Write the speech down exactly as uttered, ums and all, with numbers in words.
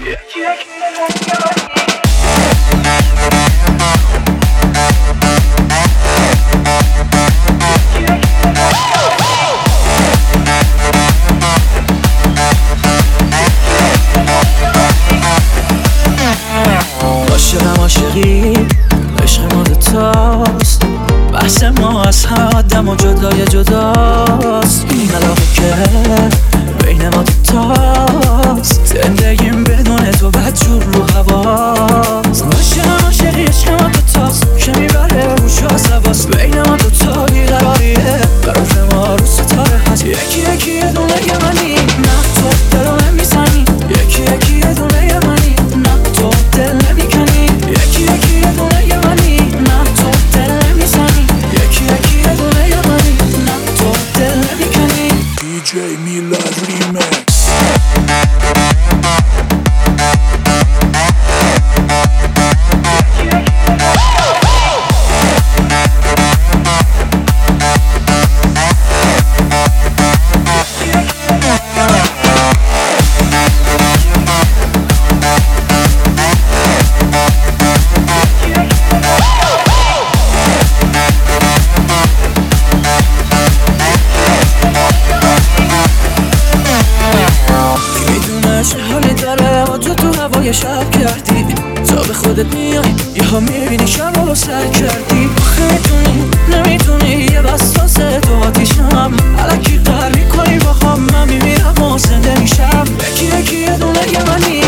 عاشقم عاشقی عشق ما دوتاست، بحث ما از حدم و جدای جداست. این علاقه که بین ما دوتاست، زندگیم بدون تو بدجور رو هواست. عاشقم عاشقی عشق ما دوتاست که میبره روش عصباست. بین ما دوتا بیقراریه، قرار ما رو ستاره هست. یکی یکی یه دونه یه منی، نه تو دلو نمیزنی. یکی یکی یه دونه یه منی، نه تو دل نمیکنی. یکی یکی یه دونه یه منی، نه تو دل نمیزنی. یکی یکی یه دونه یه منی، نه تو دل نمیکنی. دی جی میلاد ریمیکس. شب کردی تا به خودت میای، یه ها میبینی شب رو سر کردی. آخه میتونی نمیتونی یه بساسه تو آتیشم، علکی قهر میکنی با هم. من میمیرم و زنده میشم. یکی یکی یه دونه یه منی،